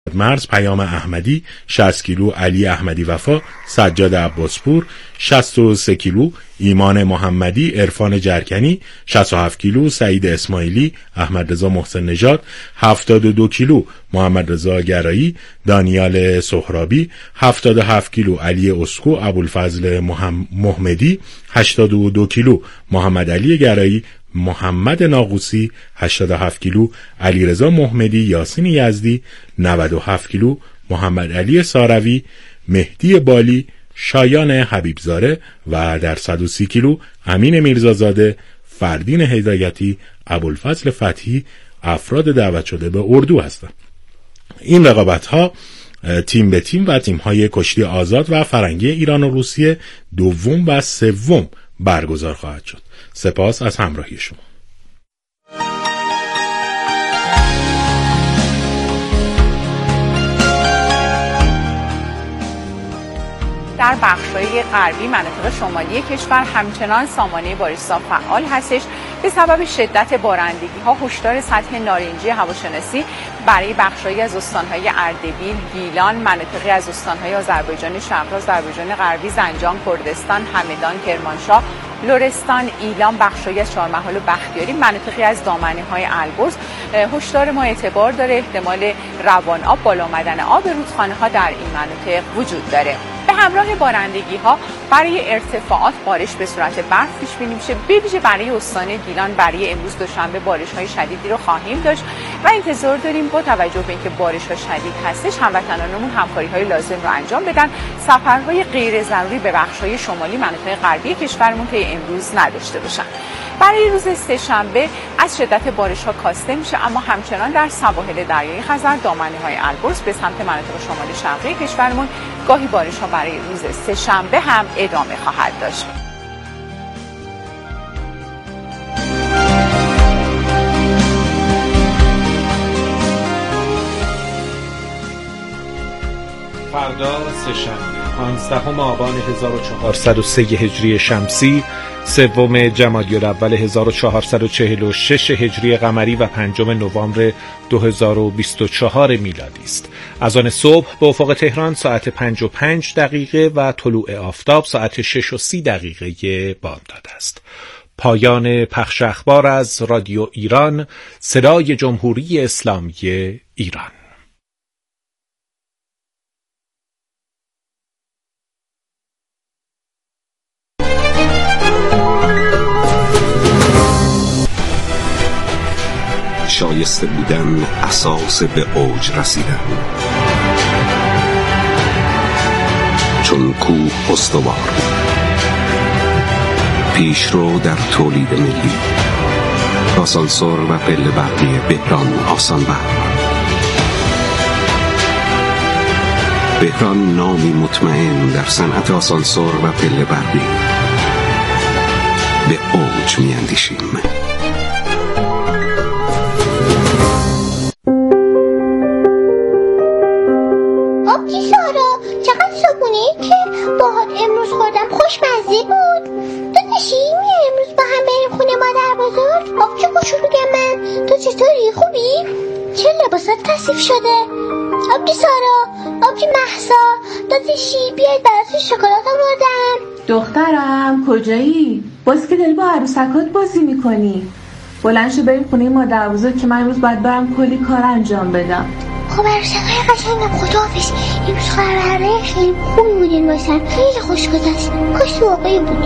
مرز پیام احمدی 60 کیلو علی احمدی وفا سجاد عباسپور 63 کیلو ایمان محمدی عرفان جرکنی 67 کیلو سعید اسماعیلی احمد رضا محسن نژاد 72 کیلو محمد رضا گرایی دانیال سهرابی 77 کیلو علی اسکو ابوالفضل محمدی 82 کیلو محمد علی گرایی محمد ناقوسی 87 کیلو علیرضا محمدی یاسین یزدی 97 کیلو محمد علی ساروی مهدی بالی شایان حبیبزاده و در 130 کیلو امین میرزازاده فردین هدایتی ابوالفضل فتحی افراد دعوت شده به اردو هستند. این رقابت‌ها تیم به تیم و تیم‌های کشتی آزاد و فرنگی ایران و روسیه دوم و سوم برگزار خواهد شد. سپاس از همراهی شما. در بخش‌های غربی مناطق شمالی کشور همچنان سامانه بارش‌ها فعال هستش. به سبب شدت بارندگی‌ها هشدار سطح نارنجی هواشناسی برای بخش‌هایی از استان‌های اردبیل، گیلان، مناطقی از استان‌های آذربایجان شرقی، آذربایجان غربی، زنجان، کردستان، همدان، کرمانشاه، لرستان، ایلام، بخش‌هایی از چهارمحال و بختیاری، مناطقی از دامنه‌های البرز. هشدار ما اعتبار داره احتمال روان آب، بالا آمدن آب رودخانه‌ها در این مناطق وجود داره. به همراه بارندگی‌ها برای ارتفاعات بارش به صورت برف پیش بینی میشه. به ویژه برای استان گیلان برای امروز دوشنبه بارش‌های شدیدی رو خواهیم داشت و انتظار داریم با توجه به اینکه بارش‌ها شدید هستش هموطنانمون همکاری‌های لازم رو انجام بدن. سفرهای غیر ضروری به بخش‌های شمالی مناطق غربی کشورمون تا امروز نداشته باشن. برای روز سه‌شنبه از شدت بارش‌ها کاسته میشه، اما همچنان در سواحل دریای خزر، دامنه‌های البرز به سمت مناطق شمال شرقی کشورمون گاهی بارش‌ها برای روز سه‌شنبه هم ادامه خواهد داشت. فردا سه‌شنبه 15 آبان 1403 هجری شمسی، سوم جمادی الاول 1446 هجری قمری و 5 نوامبر 2024 میلادی است. اذان صبح به افق تهران ساعت 5:05 و طلوع آفتاب ساعت 6:30 بامداد است. پایان پخش اخبار از رادیو ایران، صدای جمهوری اسلامی ایران. شایسته بودن اساس به اوج رسیدن، چون کوه استوار، پیشرو در تولید ملی، آسانسور و پله برقی بهران آسانبر. بهران نامی مطمئن در صنعت آسانسور و پله برقی. به اوج می‌اندیشیم. امروز خوردم خوشمزه بود. تو نشیمی امروز با هم بریم خونه مادر بزرگ؟ آبجو کوچولوگم من، تو چطوری؟ خوبی؟ چه لباسات کثیف شده؟ آبجی سارا، آبجی مهسا، داداشی بیاید براتون شکلات آوردم. دخترم کجایی؟ باز که داری با عروسکات بازی میکنی؟ بلند شو بریم خونه مادر بزرگ که من امروز باید برم کلی کار انجام بدم. خب عروسکای قشنگم خداحافظ. امروز خبرهای خیلی خوبی بودین باشن، خیلی خوش گذشت. کاش واقعی بود.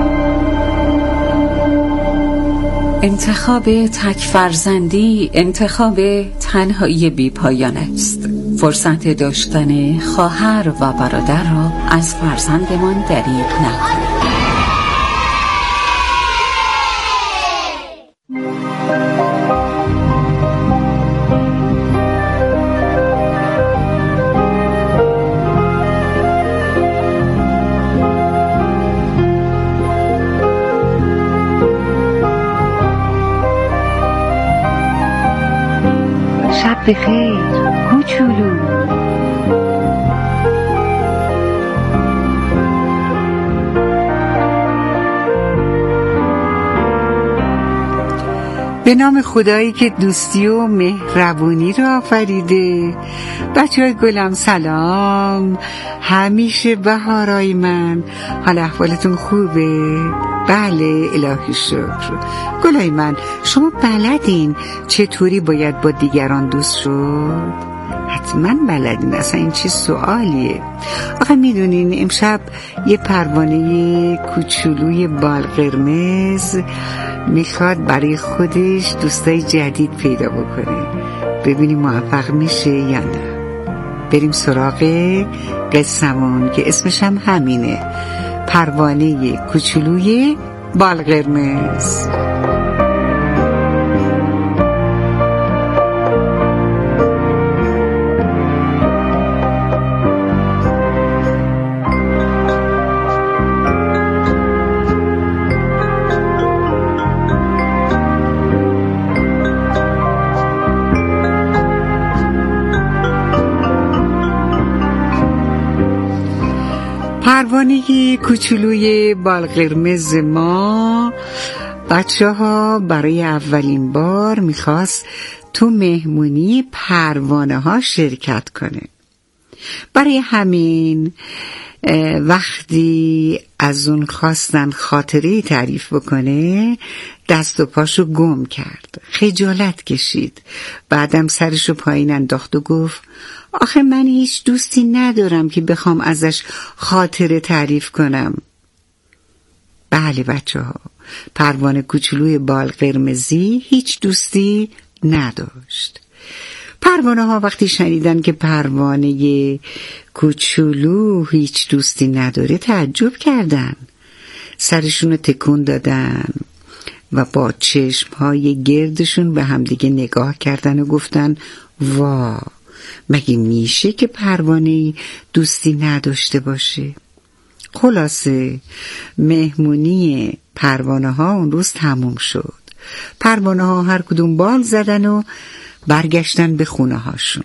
انتخاب تک فرزندی انتخاب تنهایی بی پایان است. فرصت داشتن خواهر و برادر را از فرزندمان دریغ نکنید. بخیر کوچولو. به نام خدایی که دوستی و مهربونی را آفریده. بچه‌های گلم سلام، همیشه بهارای من، حال احوالتون خوبه؟ بله الهی شکر. گلای من، شما بلدین چطوری باید با دیگران دوست شد؟ حتما بلدین، اصلا این چه سوالیه. آخه میدونین امشب یه پروانه کوچولوی بال قرمز میخواد برای خودش دوستای جدید پیدا بکنه. ببینیم موفق میشه یا نه. بریم سراغ قصه‌مون که اسمش هم همینه، پروانه کوچولوی بال قرمز. پروانه کوچولوی بال قرمز ما بچه ها برای اولین بار میخواست تو مهمونی پروانه ها شرکت کنه. برای همین وقتی از اون خواستن خاطره تعریف بکنه دست و پاشو گم کرد، خجالت کشید. بعدم سرشو پایین انداخت و گفت آخه من هیچ دوستی ندارم که بخوام ازش خاطره تعریف کنم. بله بچه ها، پروانه کوچولوی بال قرمزی هیچ دوستی نداشت. پروانه ها وقتی شنیدن که پروانه کوچولو هیچ دوستی نداره تعجب کردن، سرشون تکون دادن و با چشمهای گردشون به همدیگه نگاه کردن و گفتن وا، مگه میشه که پروانه دوستی نداشته باشه؟ خلاصه مهمونی پروانه ها اون روز تموم شد. پروانه ها هر کدوم بال زدن و برگشتن به خونه هاشون.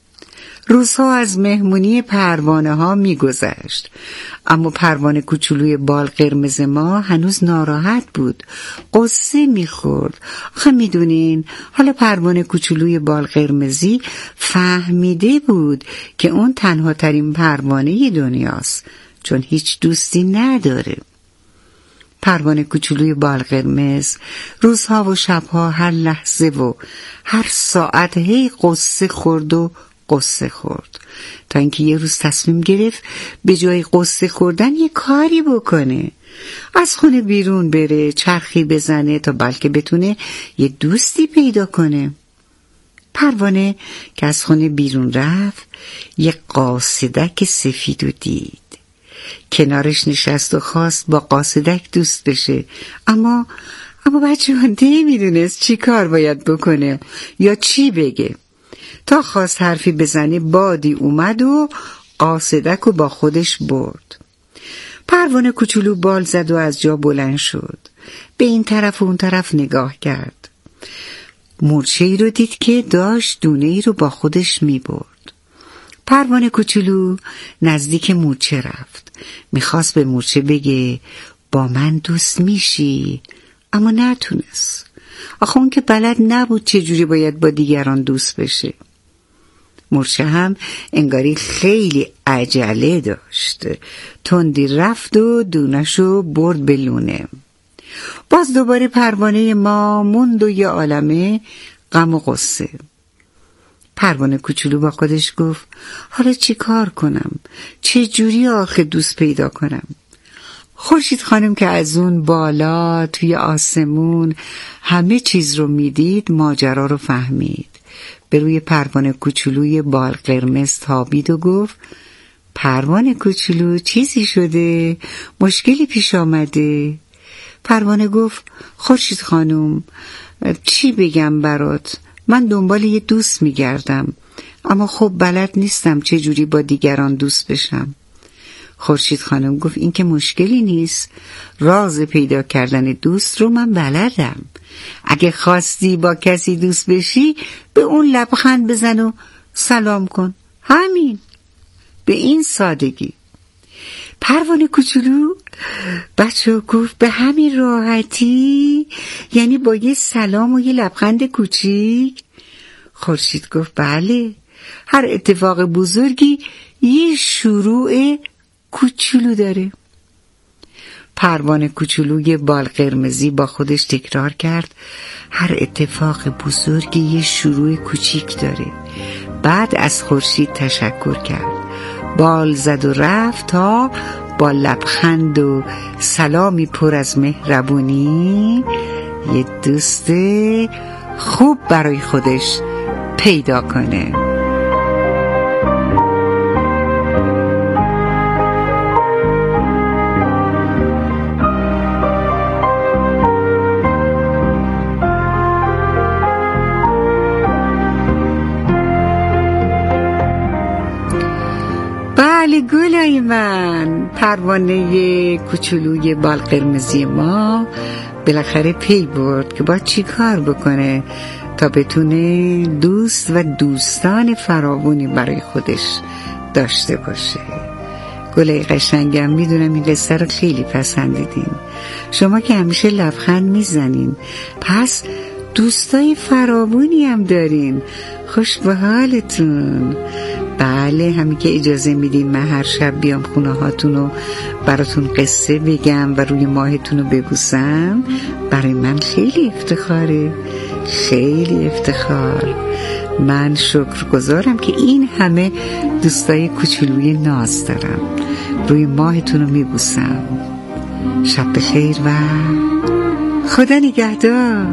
روزها از مهمونی پروانه ها میگذشت، اما پروانه کوچولوی بال قرمز ما هنوز ناراحت بود، قصه میخورد. آخه میدونین حالا پروانه کوچولوی بال قرمزی فهمیده بود که اون تنها ترین پروانه دنیاست، چون هیچ دوستی نداره. پروانه کوچولوی بال قرمز روزها و شبها هر لحظه و هر ساعت هی قصه خورد و قصه خورد، تا اینکه یه روز تصمیم گرفت به جای قصه خوردن یه کاری بکنه، از خونه بیرون بره، چرخی بزنه تا بلکه بتونه یه دوستی پیدا کنه. پروانه که از خونه بیرون رفت یه قاصدک سفید رو دید. کنارش نشست و خواست با قاصدک دوست بشه، اما بچه ها نمیدونست چی کار باید بکنه یا چی بگه. تا خواست حرفی بزنه بادی اومد و قاصدک رو با خودش برد. پروانه کوچولو بال زد و از جا بلند شد، به این طرف و اون طرف نگاه کرد. مورچه ای رو دید که داشت دونه ای رو با خودش می برد. پروانه کوچولو نزدیک مورچه رفت، میخواست به مورچه بگه با من دوست میشی، اما نتونست. آخه اون که بلد نبود چجوری باید با دیگران دوست بشه. مورچه هم انگاری خیلی عجله داشت، تندی رفت و دونشو برد به لونه. باز دوباره پروانه ما موند و یه عالمه غم و غصه. پروانه کوچولو با خودش گفت حالا چی کار کنم؟ چه جوری آخه دوست پیدا کنم؟ خورشید خانم که از اون بالا توی آسمون همه چیز رو میدید ماجرا رو فهمید. به روی پروانه کوچولوی بال قرمز تابید و گفت پروانه کوچولو چیزی شده؟ مشکلی پیش آمده؟ پروانه گفت خورشید خانم چی بگم برات؟ من دنبال یه دوست میگردم، اما خب بلد نیستم چه جوری با دیگران دوست بشم. خورشید خانم گفت این که مشکلی نیست، راز پیدا کردن دوست رو من بلدم. اگه خواستی با کسی دوست بشی به اون لبخند بزن و سلام کن، همین، به این سادگی. پروانه کوچولو؟ بچه گفت به همین راحتی؟ یعنی با یه سلام و یه لبخند کوچیک؟ خورشید گفت بله، هر اتفاق بزرگی یه شروع کوچولو داره. پروانه کوچولو یه بال قرمزی با خودش تکرار کرد هر اتفاق بزرگی یه شروع کوچیک داره. بعد از خورشید تشکر کرد، بال زد و رفت تا با لبخند و سلامی پر از مهربونی یه دوست خوب برای خودش پیدا کنه. بله گلای من، پروانه کوچولوی بال قرمزی ما بالاخره پی برد که باید چی کار بکنه تا بتونه دوست و دوستان فراوانی برای خودش داشته باشه. گلای قشنگم، میدونم این قصه رو خیلی پسندیدین. شما که همیشه لبخند میزنین، پس دوستای فراوانی هم دارین. خوش به حالتون. بله، همین که اجازه میدین من هر شب بیام خونه هاتون و براتون قصه بگم و روی ماهتون رو ببوسم، برای من خیلی افتخاره، خیلی افتخار. من شکرگزارم که این همه دوستای کوچولوی ناز دارم. روی ماهتون رو میبوسم. شب بخیر و خدا نگهدار.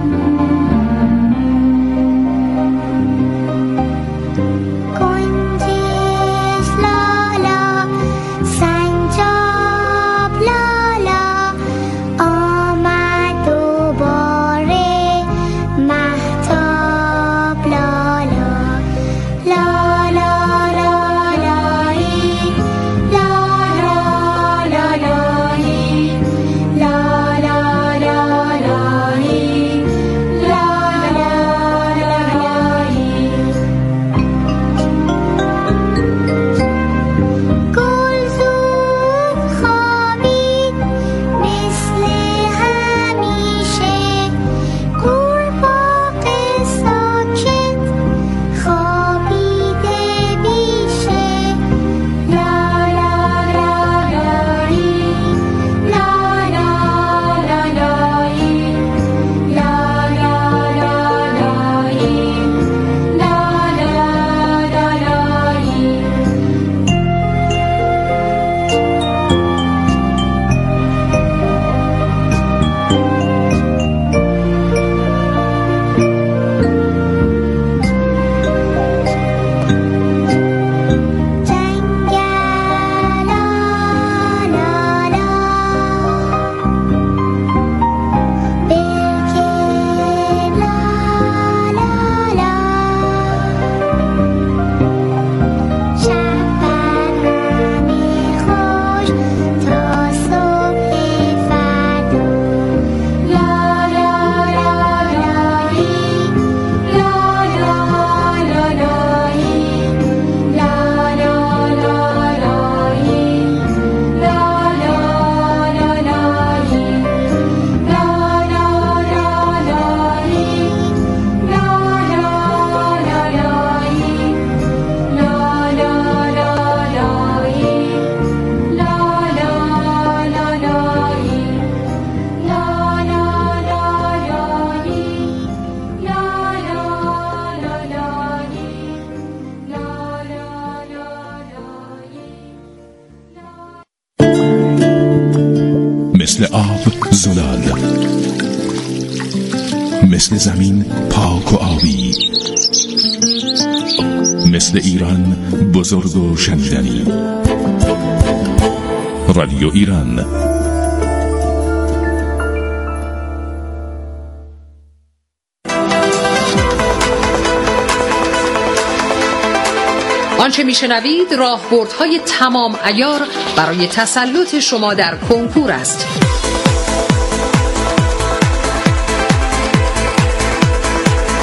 مثل آب زلال، مثل زمین پاک و آبی، مثل ایران بزرگ و شنیدنی. رادیو ایران. آنچه میشنوید راهبردهای تمام عیار برای تسلط شما در کنکور است.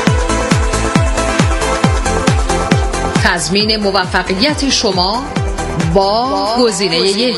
تضمین موفقیت شما با گزینه 1.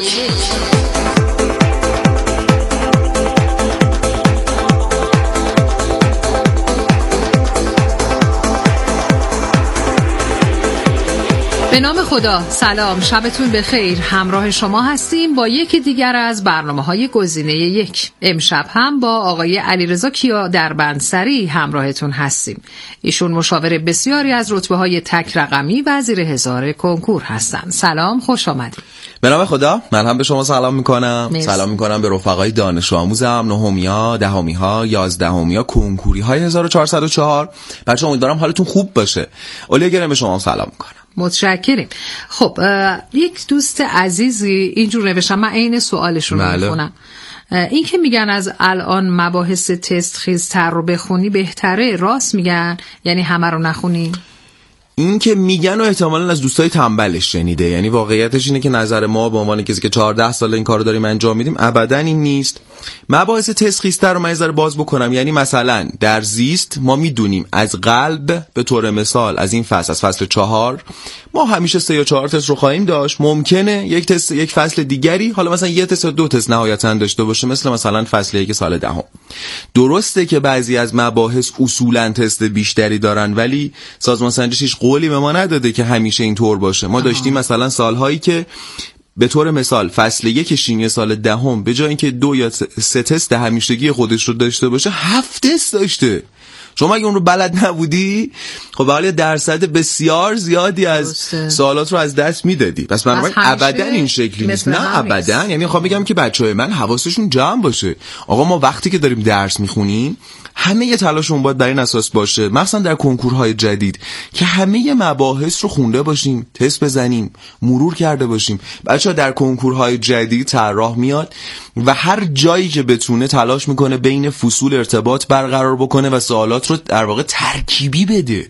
به نام خدا. سلام، شبتون بخیر. همراه شما هستیم با یکی دیگر از برنامه‌های گزینه 1. امشب هم با آقای علیرضا کیا در بندسری همراهتون هستیم. ایشون مشاور بسیاری از رتبه‌های تک رقمی و زیر هزار کنکور هستن. سلام، خوش آمدید. به نام خدا. من هم به شما سلام میکنم. سلام میکنم به رفقای دانش آموزم، نهمیا، دهمیا، 11میا، کنکوری های 1404. بچه‌ها امیدوارم حالتون خوب باشه. اولیا گرم به شما سلام میکنم. متشکریم. خب یک دوست عزیزی اینجور نوشتم، من عین سوالشون رو میخونم. این که میگن از الان مباحث تست خیزتر رو بخونی بهتره، راست میگن؟ یعنی همه رو نخونی؟ این که میگن و احتمالاً از دوستای تنبلش شنیده. یعنی واقعیتش اینه که نظر ما به عنوان کسی که 14 سال این کارو داریم انجام میدیم ابداً این نیست. مباحث تسخیص‌تر رو من ذره باز بکنم. یعنی مثلا در زیست ما میدونیم از قلب به طور مثال از این فصل، از فصل 4 ما همیشه 3 یا 4 تست رو خواهیم داشت. ممکنه یک تست یک فصل دیگری حالا مثلا یه تست یا 2 تست نهایتاً داشته باشه، مثلا فصل 1 سال دهم. درسته که بعضی از مباحث اصولاً تست بیشتری دارن، ولی سازمان سنجش قولی به ما نداده که همیشه اینطور باشه. ما داشتیم مثلا سالهایی که به طور مثال فصل 1 شیمی سال دهم به جای اینکه 2 یا 3 تست همیشگی خودش رو داشته باشه 7 تست داشته. شما اگه اون رو بلد نبودی خب حالا درصد بسیار زیادی از سوالات رو از دست میدادی. پس من ابدا این شکلی نیست. نه ابدا. یعنی میخوام بگم که بچهای من حواسشون جمع باشه. آقا ما وقتی که داریم درس میخونیم همه یه تلاشمون باید بر این اساس باشه، مثلا در کنکورهای جدید، که همه مباحث رو خونده باشیم، تست بزنیم، مرور کرده باشیم. بچه‌ها در کنکورهای جدید طراح میاد و هر جایی که بتونه تلاش میکنه بین فصول ارتباط برقرار بکنه و سوالات رو در واقع ترکیبی بده.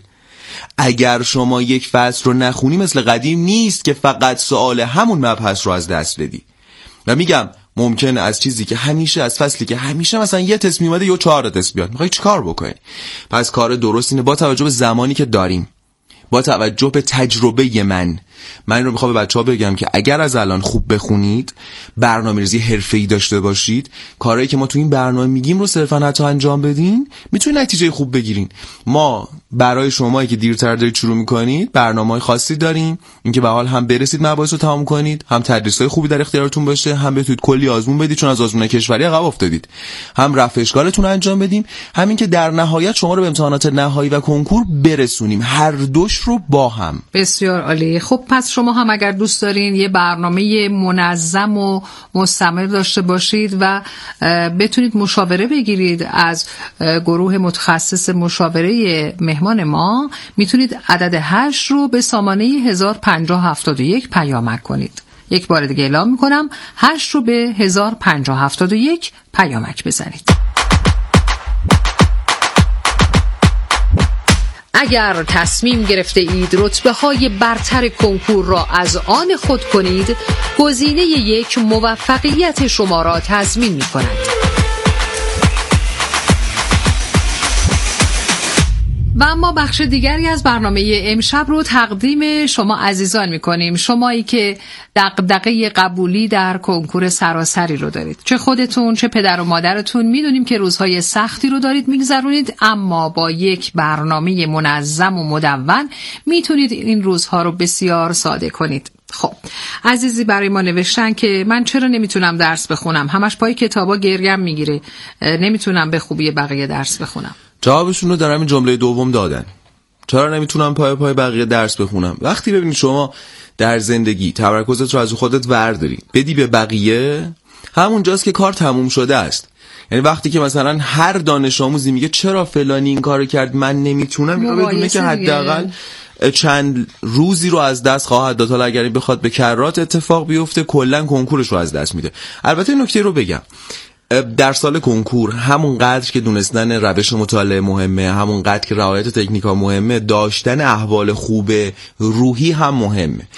اگر شما یک فصل رو نخونی مثل قدیم نیست که فقط سوال همون مبحث رو از دست بدی. و میگم ممکنه از چیزی که همیشه، از فصلی که همیشه مثلا یه تست میومده یا 4 تست بیاد، میخوای چیکار بکنی؟ پس کار درست اینه با توجه به زمانی که داریم، با توجه به تجربه من رو میخوام به بچه‌ها بگم که اگر از الان خوب بخونید، برنامه‌ریزی حرفه‌ای داشته باشید، کارهایی که ما تو این برنامه میگیم رو صرفاً حتی انجام بدین، میتونید نتیجه خوب بگیرین. ما برای شمایی که دیرتر دارید شروع میکنید برنامه‌های خاصی داریم، اینکه به حال هم برسید مباحث رو تمام کنید، هم تدریس‌های خوبی در اختیارتون باشه، هم بتونید کلی آزمون بدید چون از آزمون کشوری عقب افتادید، هم رفع اشکالتون انجام بدیم، همین که در نهایت شما رو به امتحانات نهایی و کنکور برسونیم، هر دوش رو با هم. بسیار عالی. خب پس شما هم اگر دوست دارین یه برنامه منظم و مستمر داشته باشید و بتونید مشاوره بگیرید از گروه متخصص مشاوره مهمان ما، میتونید عدد 8 رو به سامانه 105071 پیامک کنید. یک بار دیگه اعلام میکنم، 8 رو به 105071 پیامک بزنید. اگر تصمیم گرفته اید رتبه های برتر کنکور را از آن خود کنید، گزینه 1 موفقیت شما را تضمین می کند. و اما بخش دیگری از برنامه امشب رو تقدیم شما عزیزان می‌کنیم، شمایی که دغدغه قبولی در کنکور سراسری رو دارید، چه خودتون چه پدر و مادرتون. میدونیم که روزهای سختی رو دارید میگذرونید، اما با یک برنامه منظم و مدون میتونید این روزها رو بسیار ساده کنید. خب عزیزی برای ما نوشتن که من چرا نمیتونم درس بخونم، همش پای کتابا گریم میگیره، نمیتونم به خوبی بقیه درس بخونم. جوابشون رو در همین جمله دوم دادن. چرا نمیتونم پای بقیه درس بخونم؟ وقتی ببینید شما در زندگی تمرکزت رو از خودت ورداری بدی به بقیه، همونجاست که کار تموم شده است. یعنی وقتی که مثلا هر دانش آموزی میگه چرا فلانی این کارو کرد من نمیتونم، اینو بدونه که حداقل چند روزی رو از دست خواهد داد. حالا اگر بخواد به کرات اتفاق بیفته کلا کنکورش رو از دست میده. البته نکته رو بگم، در سال کنکور همون قدر که دونستن روش مطالعه مهمه، همون قدر که رعایت تکنیکا مهمه، داشتن احوال خوب روحی هم مهمه.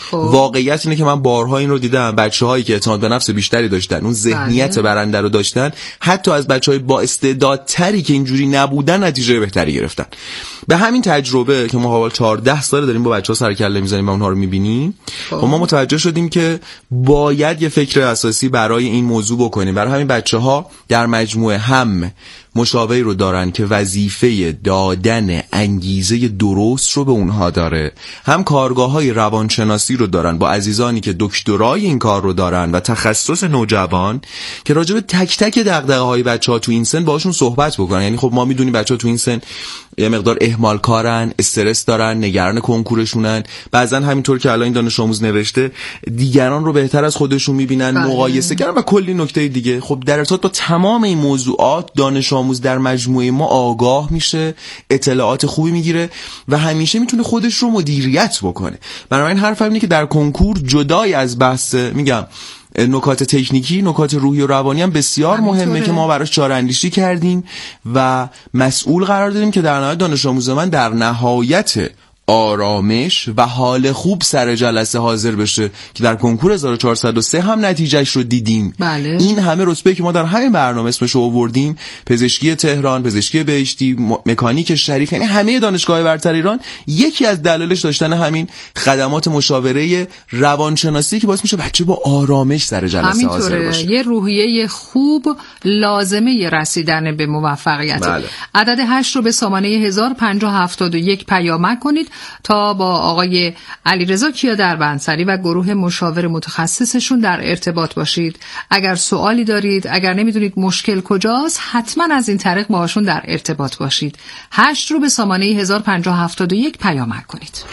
واقعیت اینه که من بارها این رو دیدم، بچه‌هایی که اعتماد به نفس بیشتری داشتن، اون ذهنیت برنده رو داشتن، حتی از بچه‌های با استعدادتری که اینجوری نبودن نتیجه بهتری گرفتن. به همین تجربه که ما حالا 14 سال داریم با بچه‌ها سر کله می‌زنیم و اونها رو می‌بینیم، ما متوجه شدیم که باید یه فکر اساسی برای این موضوع بکنیم. برای همین بچه‌ها در مجموعه هم مشاوری رو دارن که وظیفه دادن انگیزه درست رو به اونها داره، هم کارگاه‌های روانشناسی رو دارن با عزیزانی که دکترای این کار رو دارن و تخصص نوجوان که راجع به تک تک دغدغه‌های بچه‌ها تو این سن باشون صحبت بکنن. یعنی خب ما میدونیم بچه‌ها تو این سن یه مقدار اهمال کارن، استرس دارن، نگران کنکورشونن، بعضن همینطور که الان این دانش آموز نوشته دیگران رو بهتر از خودشون میبینن، مقایسه کردن و کلی نکته دیگه. خب در ارتباط با تمام این موضوعات دانش آموز در مجموعه ما آگاه میشه، اطلاعات خوبی میگیره و همیشه میتونه خودش رو مدیریت بکنه. بنابراین حرفم اینه که در کنکور جدای از بحث میگم نکات تکنیکی، نکات روحی و روانی هم بسیار مهمه که ما براش چاره‌اندیشی کردیم و مسئول قرار دادیم که در نهایت دانش آموز من در نهایت آرامش و حال خوب سر جلسه حاضر بشه که در کنکور 1403 هم نتیجهش رو دیدیم. این همه رتبه که ما در همین برنامه اسمش رو آوردیم، پزشکی تهران، پزشکی بهشتی، مکانیک شریف، یعنی همه دانشگاه برتر ایران، یکی از دلایلش داشتن همین خدمات مشاوره روانشناسی که باعث میشه بچه با آرامش سر جلسه حاضر باشه. یه روحیه خوب لازمه رسیدن به موفقیت. عدد 8 رو به سامانه 105071 پیامک کنید تا با آقای علیرضا کیا دربندسری و گروه مشاور متخصصشون در ارتباط باشید. اگر سوالی دارید، اگر نمیدونید مشکل کجاست، حتما از این طریق باهاشون در ارتباط باشید. 8 رو به سامانه 105071 پیامک کنید.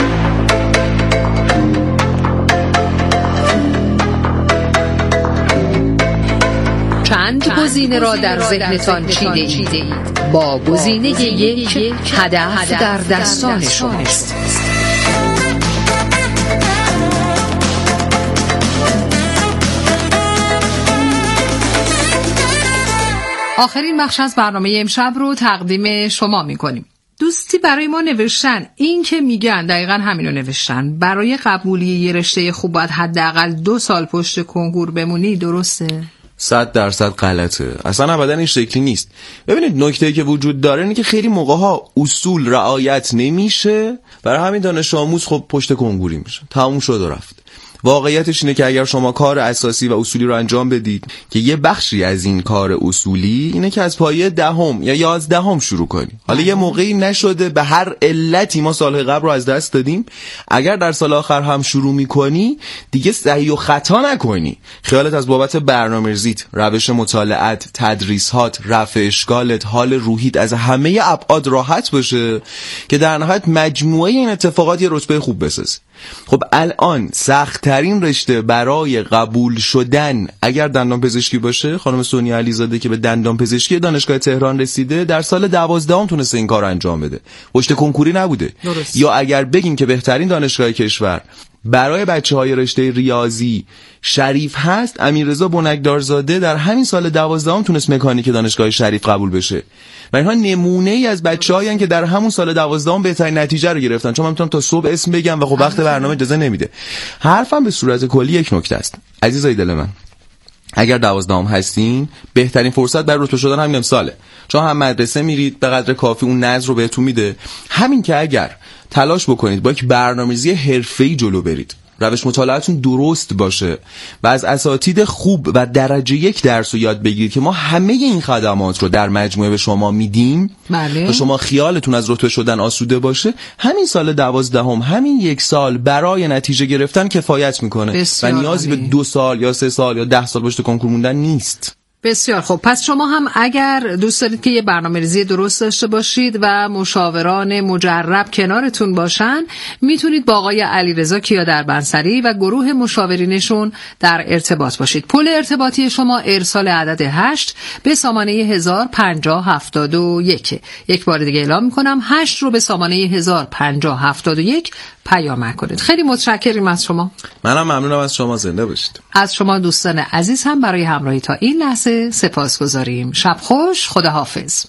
چند گزینه را در ذهنتان چیده اید؟ با گزینه یک هدف در دستان شماست. آخرین بخش از برنامه امشب رو تقدیم شما می‌کنیم. دوستی برای ما نوشتن، این که میگن دقیقاً همینو نوشتن، برای قبولی یه رشته خوب باید حداقل 2 سال پشت کنکور بمونی، درسته؟ 100% غلطه. اصلا ابدا این شکلی نیست. ببینید نکته‌ای که وجود داره اینه که خیلی موقع‌ها اصول رعایت نمیشه، برای همین دانش آموز خب پشت کنکوری میشه، تموم شد و رفت. واقعیتش اینه که اگر شما کار اساسی و اصولی رو انجام بدید که یه بخشی از این کار اصولی اینه که از پایه 10 یا 11 شروع کنی. حالا یه موقعی نشده به هر علتی ما سال قبل رو از دست دادیم، اگر در سال آخر هم شروع میکنی دیگه صحیح و خطا نکنی. خیالت از بابت برنامه‌ریزیت، روش مطالعات، تدریسات، رفع اشکالت، حال روحیت از همه ابعاد راحت باشه که در نهایت مجموعه این اتفاقات یه رتبه خوب بسازی. خب الان سخت‌ترین رشته برای قبول شدن اگر دندان پزشکی باشه، خانم سونیا علیزاده که به دندان پزشکی دانشگاه تهران رسیده در سال 12 تونسته این کار انجام بده، پشت کنکوری نبوده. درست. یا اگر بگیم که بهترین دانشگاه کشور برای بچه‌های رشته ریاضی شریف هست، امیررضا بنکدارزاده در همین سال 12 تونست مکانیک دانشگاه شریف قبول بشه. و اینها نمونه ای از بچه‌هایی که در همون سال 12 بهترین نتیجه رو گرفتن. چون من میتونم تا صبح اسم بگم و خب وقت برنامه اجازه نمیده. حرفم به صورت کلی یک نکته است. عزیزای دل من، اگر 12 هستین بهترین فرصت برای رتبه شدن همین امساله، چون هم مدرسه میرید به قدر کافی اون نظر رو بهتون میده. همین که اگر تلاش بکنید با یک برنامه‌ریزی حرفه‌ای جلو برید، روش مطالعاتون درست باشه و از اساتید خوب و درجه 1 درس رو یاد بگیرید که ما همه این خدمات رو در مجموعه به شما میدیم و شما خیالتون از رتبه شدن آسوده باشه، همین سال 12 همین 1 سال برای نتیجه گرفتن کفایت میکنه و نیازی به 2 سال یا 3 سال یا 10 سال پشت کنکور موندن نیست. بسیار خوب. پس شما هم اگر دوست دارید که یه برنامه‌ریزی درست داشته باشید و مشاوران مجرب کنارتون باشن، میتونید با آقای علیرضا کیا دربندسری و گروه مشاورینشون در ارتباط باشید. پل ارتباطی شما ارسال عدد 8 به سامانه 105071. یک بار دیگه اعلام میکنم، 8 رو به سامانه 105071 پیام کنید. خیلی متشکریم از شما. منم ممنونم از شما. زنده باشید. از شما دوستان عزیز هم برای همراهی تا این لحظه سپاسگزاریم. شب خوش. خداحافظ.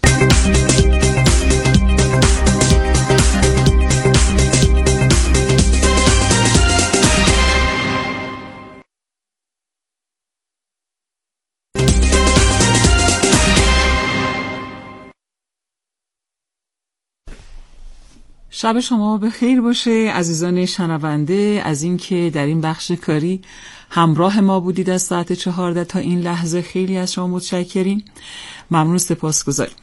شب شما بخیر باشه عزیزان شنونده، از اینکه در این بخش کاری همراه ما بودید از ساعت 14 تا این لحظه. خیلی از شما متشکریم، ممنون، سپاسگزاریم.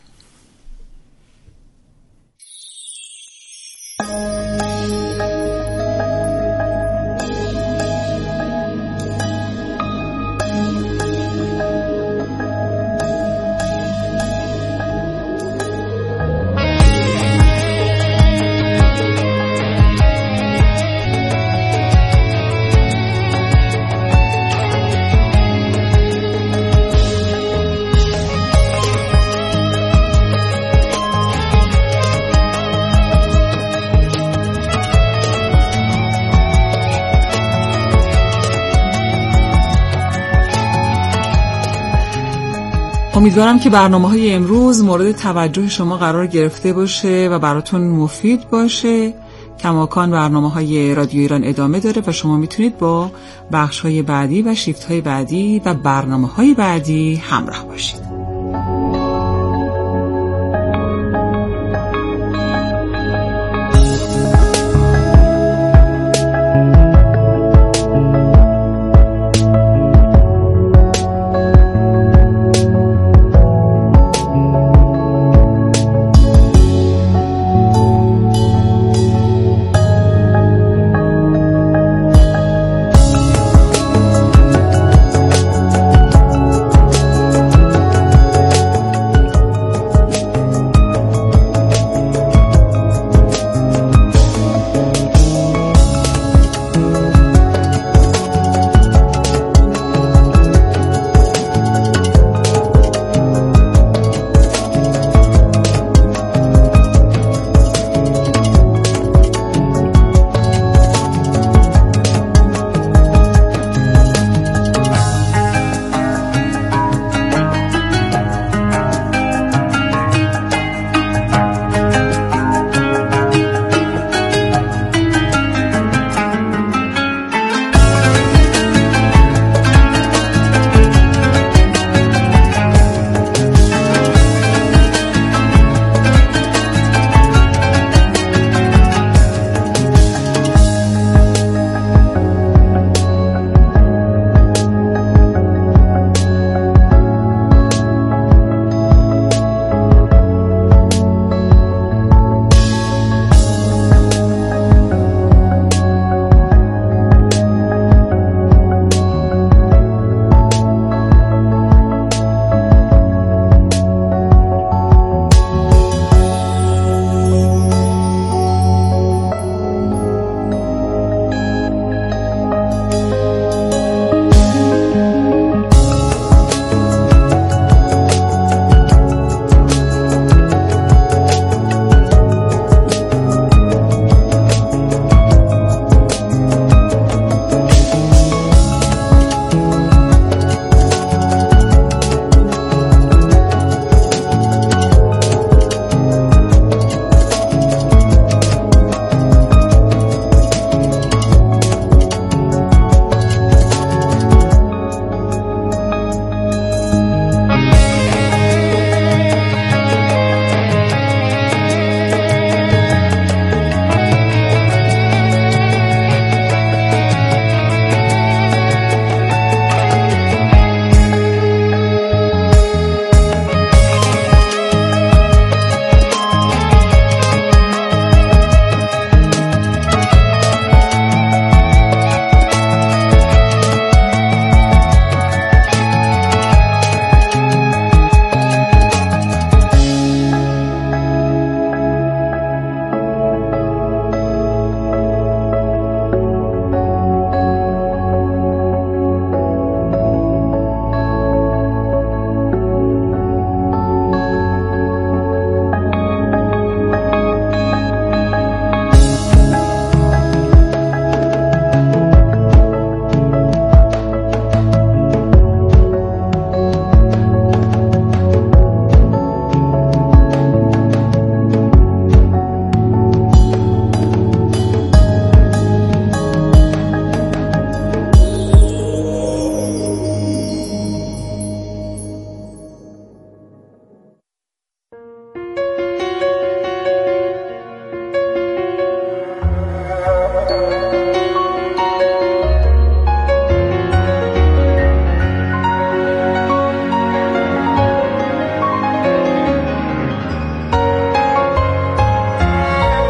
امیدوارم که برنامه‌های امروز مورد توجه شما قرار گرفته باشه و براتون مفید باشه. کماکان برنامه‌های رادیو ایران ادامه داره و شما میتونید با بخش‌های بعدی و شیفت‌های بعدی و برنامه‌های بعدی همراه باشید.